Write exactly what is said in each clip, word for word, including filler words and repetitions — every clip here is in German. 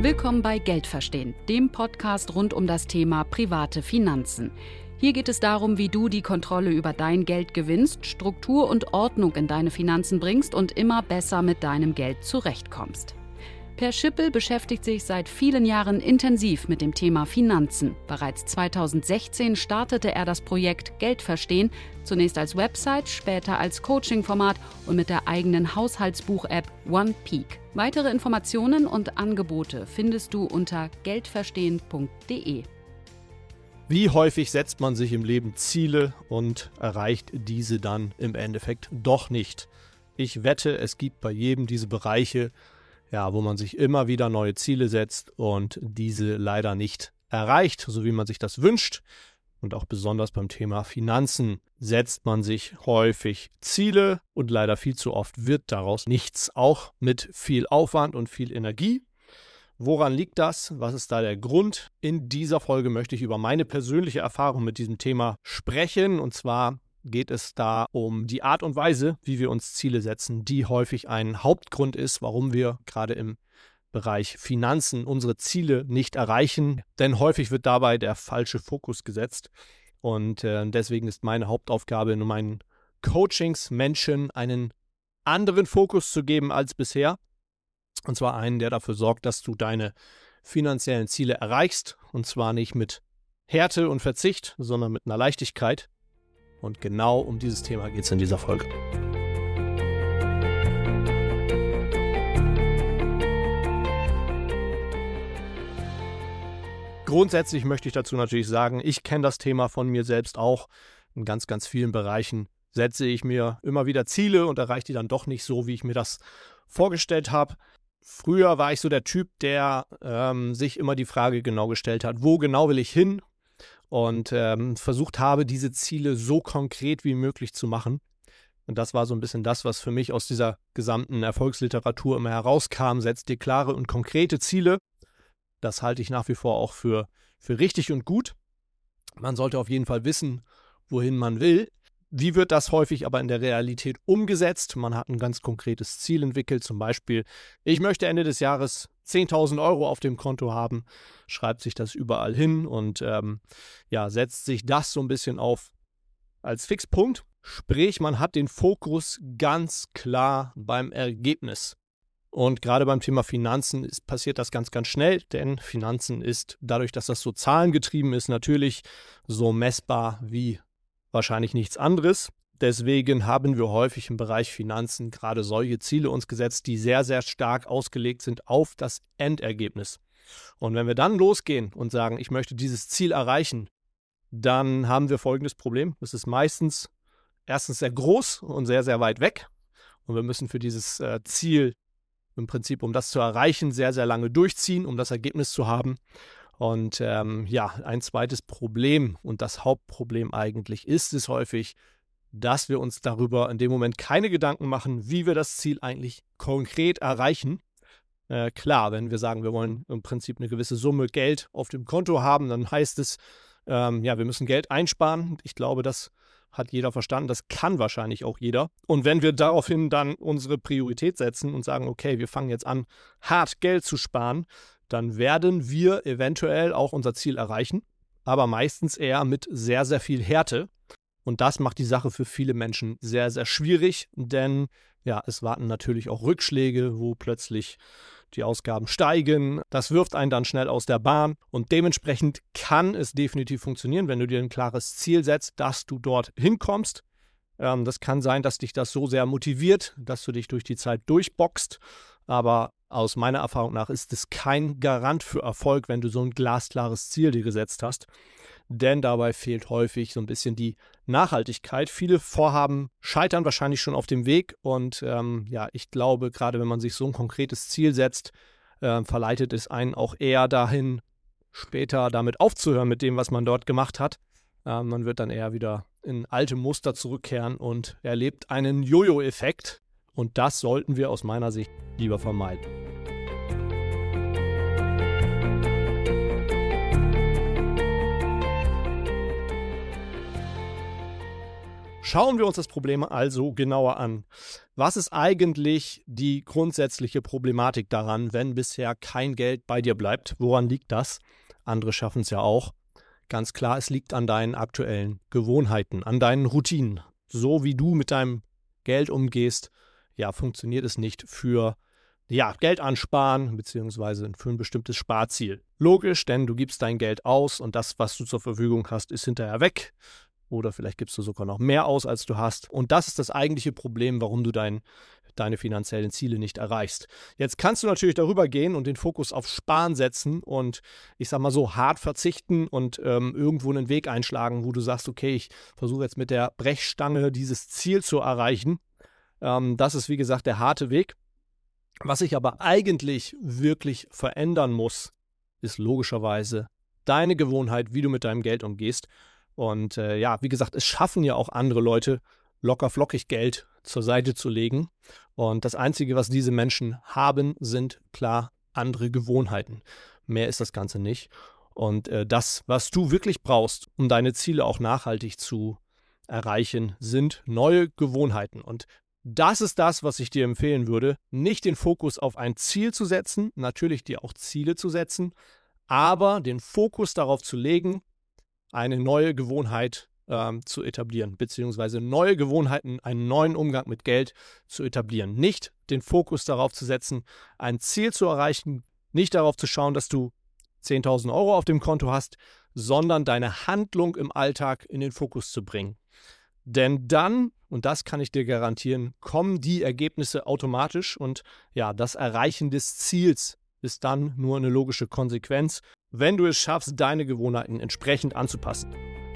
Willkommen bei Geld verstehen, dem Podcast rund um das Thema private Finanzen. Hier geht es darum, wie du die Kontrolle über dein Geld gewinnst, Struktur und Ordnung in deine Finanzen bringst und immer besser mit deinem Geld zurechtkommst. Per Schippel beschäftigt sich seit vielen Jahren intensiv mit dem Thema Finanzen. Bereits zweitausendsechzehn startete er das Projekt Geld verstehen, zunächst als Website, später als Coaching-Format und mit der eigenen Haushaltsbuch-App OnePeak. Weitere Informationen und Angebote findest du unter geldverstehen punkt de. Wie häufig setzt man sich im Leben Ziele und erreicht diese dann im Endeffekt doch nicht? Ich wette, es gibt bei jedem diese Bereiche, ja, wo man sich immer wieder neue Ziele setzt und diese leider nicht erreicht, so wie man sich das wünscht. Und auch besonders beim Thema Finanzen setzt man sich häufig Ziele und leider viel zu oft wird daraus nichts, auch mit viel Aufwand und viel Energie. Woran liegt das? Was ist da der Grund? In dieser Folge möchte ich über meine persönliche Erfahrung mit diesem Thema sprechen. Und zwar geht es da um die Art und Weise, wie wir uns Ziele setzen, die häufig ein Hauptgrund ist, warum wir gerade im Bereich Finanzen unsere Ziele nicht erreichen. Denn häufig wird dabei der falsche Fokus gesetzt. Und äh, deswegen ist meine Hauptaufgabe in meinen Coachings, Menschen einen anderen Fokus zu geben als bisher. Und zwar einen, der dafür sorgt, dass du deine finanziellen Ziele erreichst. Und zwar nicht mit Härte und Verzicht, sondern mit einer Leichtigkeit. Und genau um dieses Thema geht es in dieser Folge. Grundsätzlich möchte ich dazu natürlich sagen, ich kenne das Thema von mir selbst auch. In ganz, ganz vielen Bereichen setze ich mir immer wieder Ziele und erreiche die dann doch nicht so, wie ich mir das vorgestellt habe. Früher war ich so der Typ, der ähm, sich immer die Frage genau gestellt hat, wo genau will ich hin? Und ähm, versucht habe, diese Ziele so konkret wie möglich zu machen. Und das war so ein bisschen das, was für mich aus dieser gesamten Erfolgsliteratur immer herauskam. Setzt dir klare und konkrete Ziele. Das halte ich nach wie vor auch für, für richtig und gut. Man sollte auf jeden Fall wissen, wohin man will. Wie wird das häufig aber in der Realität umgesetzt? Man hat ein ganz konkretes Ziel entwickelt, zum Beispiel, ich möchte Ende des Jahres zehntausend Euro auf dem Konto haben, schreibt sich das überall hin und ähm, ja, setzt sich das so ein bisschen auf als Fixpunkt. Sprich, man hat den Fokus ganz klar beim Ergebnis. Und gerade beim Thema Finanzen ist, passiert das ganz, ganz schnell, denn Finanzen ist, dadurch, dass das so zahlengetrieben ist, natürlich so messbar wie wahrscheinlich nichts anderes. Deswegen haben wir häufig im Bereich Finanzen gerade solche Ziele uns gesetzt, die sehr, sehr stark ausgelegt sind auf das Endergebnis. Und wenn wir dann losgehen und sagen, ich möchte dieses Ziel erreichen, dann haben wir folgendes Problem. Es ist meistens erstens sehr groß und sehr, sehr weit weg. Und wir müssen für dieses äh, Ziel im Prinzip, um das zu erreichen, sehr, sehr lange durchziehen, um das Ergebnis zu haben. Und ähm, ja, ein zweites Problem und das Hauptproblem eigentlich ist es häufig, dass wir uns darüber in dem Moment keine Gedanken machen, wie wir das Ziel eigentlich konkret erreichen. Äh, klar, wenn wir sagen, wir wollen im Prinzip eine gewisse Summe Geld auf dem Konto haben, dann heißt es, ähm, ja, wir müssen Geld einsparen. Ich glaube, das hat jeder verstanden, das kann wahrscheinlich auch jeder. Und wenn wir daraufhin dann unsere Priorität setzen und sagen, okay, wir fangen jetzt an, hart Geld zu sparen, dann werden wir eventuell auch unser Ziel erreichen, aber meistens eher mit sehr, sehr viel Härte. Und das macht die Sache für viele Menschen sehr, sehr schwierig, denn ja, es warten natürlich auch Rückschläge, wo plötzlich die Ausgaben steigen. Das wirft einen dann schnell aus der Bahn und dementsprechend kann es definitiv funktionieren, wenn du dir ein klares Ziel setzt, dass du dort hinkommst. Ähm, das kann sein, dass dich das so sehr motiviert, dass du dich durch die Zeit durchboxt, aber aus meiner Erfahrung nach ist es kein Garant für Erfolg, wenn du so ein glasklares Ziel dir gesetzt hast. Denn dabei fehlt häufig so ein bisschen die Nachhaltigkeit. Viele Vorhaben scheitern wahrscheinlich schon auf dem Weg. Und ähm, ja, ich glaube, gerade wenn man sich so ein konkretes Ziel setzt, äh, verleitet es einen auch eher dahin, später damit aufzuhören mit dem, was man dort gemacht hat. Äh, man wird dann eher wieder in alte Muster zurückkehren und erlebt einen Jojo-Effekt. Und das sollten wir aus meiner Sicht lieber vermeiden. Schauen wir uns das Problem also genauer an. Was ist eigentlich die grundsätzliche Problematik daran, wenn bisher kein Geld bei dir bleibt? Woran liegt das? Andere schaffen es ja auch. Ganz klar, es liegt an deinen aktuellen Gewohnheiten, an deinen Routinen. So wie du mit deinem Geld umgehst, ja, funktioniert es nicht für ja, Geld ansparen beziehungsweise für ein bestimmtes Sparziel. Logisch, denn du gibst dein Geld aus und das, was du zur Verfügung hast, ist hinterher weg. Oder vielleicht gibst du sogar noch mehr aus, als du hast. Und das ist das eigentliche Problem, warum du dein, deine finanziellen Ziele nicht erreichst. Jetzt kannst du natürlich darüber gehen und den Fokus auf Sparen setzen und ich sag mal so hart verzichten und ähm, irgendwo einen Weg einschlagen, wo du sagst, okay, ich versuche jetzt mit der Brechstange dieses Ziel zu erreichen. Ähm, das ist wie gesagt der harte Weg. Was sich aber eigentlich wirklich verändern muss, ist logischerweise deine Gewohnheit, wie du mit deinem Geld umgehst. Und äh, ja, wie gesagt, es schaffen ja auch andere Leute, locker flockig Geld zur Seite zu legen. Und das Einzige, was diese Menschen haben, sind klar andere Gewohnheiten. Mehr ist das Ganze nicht. Und äh, das, was du wirklich brauchst, um deine Ziele auch nachhaltig zu erreichen, sind neue Gewohnheiten. Und das ist das, was ich dir empfehlen würde, nicht den Fokus auf ein Ziel zu setzen, natürlich dir auch Ziele zu setzen, aber den Fokus darauf zu legen, eine neue Gewohnheit ähm, zu etablieren, beziehungsweise neue Gewohnheiten, einen neuen Umgang mit Geld zu etablieren. Nicht den Fokus darauf zu setzen, ein Ziel zu erreichen, nicht darauf zu schauen, dass du zehntausend Euro auf dem Konto hast, sondern deine Handlung im Alltag in den Fokus zu bringen. Denn dann, und das kann ich dir garantieren, kommen die Ergebnisse automatisch und ja, das Erreichen des Ziels ist dann nur eine logische Konsequenz, wenn du es schaffst, deine Gewohnheiten entsprechend anzupassen.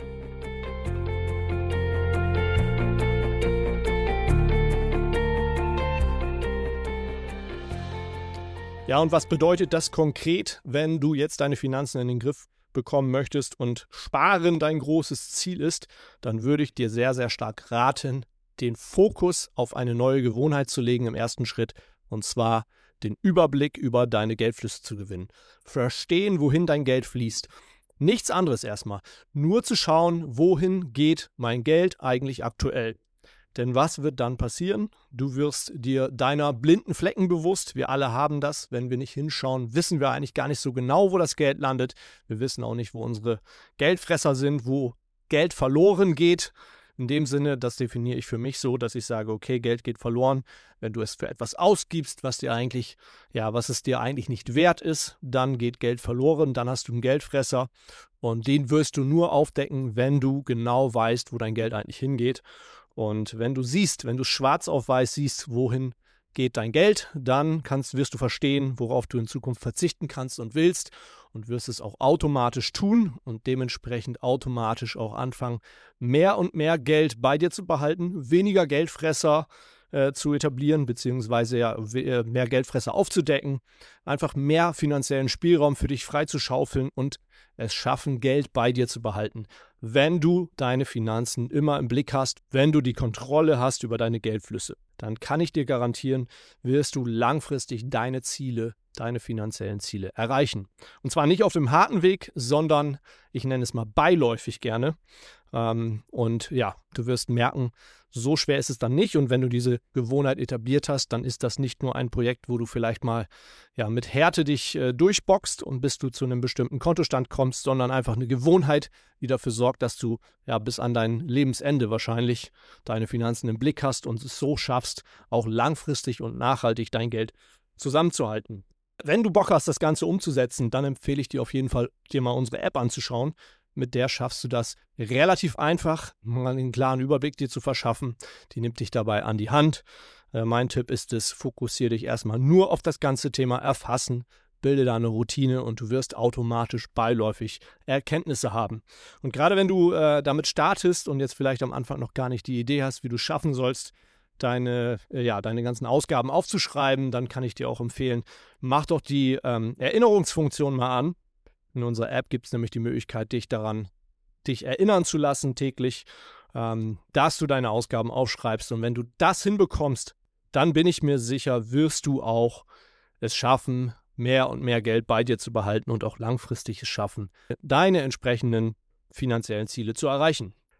Ja, und was bedeutet das konkret, wenn du jetzt deine Finanzen in den Griff bekommen möchtest und Sparen dein großes Ziel ist, dann würde ich dir sehr, sehr stark raten, den Fokus auf eine neue Gewohnheit zu legen im ersten Schritt, und zwar den Überblick über deine Geldflüsse zu gewinnen. Verstehen, wohin dein Geld fließt. Nichts anderes erstmal. Nur zu schauen, wohin geht mein Geld eigentlich aktuell. Denn was wird dann passieren? Du wirst dir deiner blinden Flecken bewusst. Wir alle haben das. Wenn wir nicht hinschauen, wissen wir eigentlich gar nicht so genau, wo das Geld landet. Wir wissen auch nicht, wo unsere Geldfresser sind, wo Geld verloren geht. In dem Sinne, das definiere ich für mich so, dass ich sage, okay, Geld geht verloren, wenn du es für etwas ausgibst, was dir eigentlich, ja, was es dir eigentlich nicht wert ist, dann geht Geld verloren, dann hast du einen Geldfresser und den wirst du nur aufdecken, wenn du genau weißt, wo dein Geld eigentlich hingeht. Und wenn du siehst, wenn du schwarz auf weiß siehst, wohin geht dein Geld, dann kannst, wirst du verstehen, worauf du in Zukunft verzichten kannst und willst und wirst es auch automatisch tun und dementsprechend automatisch auch anfangen, mehr und mehr Geld bei dir zu behalten, weniger Geldfresser äh, zu etablieren, beziehungsweise ja, mehr Geldfresser aufzudecken, einfach mehr finanziellen Spielraum für dich freizuschaufeln und es schaffen, Geld bei dir zu behalten, wenn du deine Finanzen immer im Blick hast, wenn du die Kontrolle hast über deine Geldflüsse. Dann kann ich dir garantieren, wirst du langfristig deine Ziele, deine finanziellen Ziele erreichen. Und zwar nicht auf dem harten Weg, sondern ich nenne es mal beiläufig gerne. Ähm, und ja, du wirst merken, so schwer ist es dann nicht. Und wenn du diese Gewohnheit etabliert hast, dann ist das nicht nur ein Projekt, wo du vielleicht mal ja, mit Härte dich äh, durchboxst und bis du zu einem bestimmten Kontostand kommst, sondern einfach eine Gewohnheit, die dafür sorgt, dass du ja bis an dein Lebensende wahrscheinlich deine Finanzen im Blick hast und es so schaffst, auch langfristig und nachhaltig dein Geld zusammenzuhalten. Wenn du Bock hast, das Ganze umzusetzen, dann empfehle ich dir auf jeden Fall, dir mal unsere App anzuschauen. Mit der schaffst du das relativ einfach, mal einen klaren Überblick dir zu verschaffen. Die nimmt dich dabei an die Hand. Äh, mein Tipp ist es, fokussiere dich erstmal nur auf das ganze Thema Erfassen, bilde da eine Routine und du wirst automatisch beiläufig Erkenntnisse haben. Und gerade wenn du äh, damit startest und jetzt vielleicht am Anfang noch gar nicht die Idee hast, wie du schaffen sollst, deine, äh, ja, deine ganzen Ausgaben aufzuschreiben, dann kann ich dir auch empfehlen, mach doch die ähm, Erinnerungsfunktion mal an. In unserer App gibt es nämlich die Möglichkeit, dich daran, dich erinnern zu lassen täglich, ähm, dass du deine Ausgaben aufschreibst. Und wenn du das hinbekommst, dann bin ich mir sicher, wirst du auch es schaffen, mehr und mehr Geld bei dir zu behalten und auch langfristig es schaffen, deine entsprechenden finanziellen Ziele zu erreichen.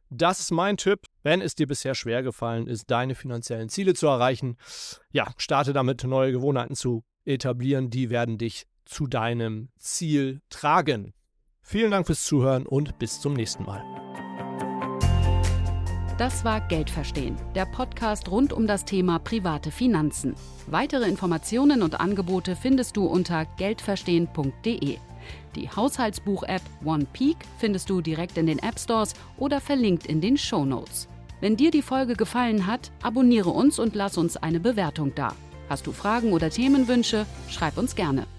Das ist mein Tipp, wenn es dir bisher schwer gefallen ist, deine finanziellen Ziele zu erreichen. Ja, starte damit, neue Gewohnheiten zu etablieren. Die werden dich zu deinem Ziel tragen. Vielen Dank fürs Zuhören und bis zum nächsten Mal. Das war Geld verstehen, der Podcast rund um das Thema private Finanzen. Weitere Informationen und Angebote findest du unter geldverstehen punkt de. Die Haushaltsbuch-App OnePeak findest du direkt in den App Stores oder verlinkt in den Shownotes. Wenn dir die Folge gefallen hat, abonniere uns und lass uns eine Bewertung da. Hast du Fragen oder Themenwünsche? Schreib uns gerne.